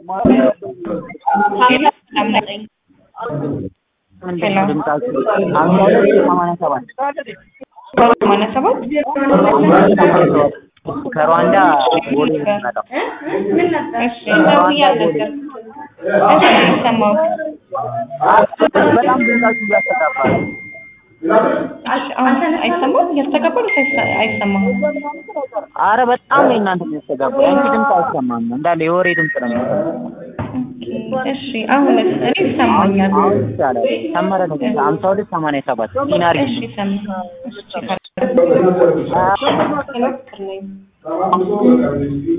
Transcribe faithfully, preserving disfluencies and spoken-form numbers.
ሄሎ አምናኝ ሄሎ ሰማንያ ሰባት ከሩዋንዳ ቦሌ መጣ እሺ ነው ያለበት እሺ ሰማው በጣም ድምጻችሁ ያስተጋባል አንተ አይሰማም ያስተጋባል አይሰማም አረ በጣም ነው እናንተ ያስተጋባል አንቺ ድምጽ አይሰማም እንዳለ የወሬ ድምጽ ነው እሺ አሁን እኔ ይሰማኛል ሰመረ ነው ሃምሳ ሁለት ሰማንያ ሰባት ዲናር እሺ ሰማ እሺ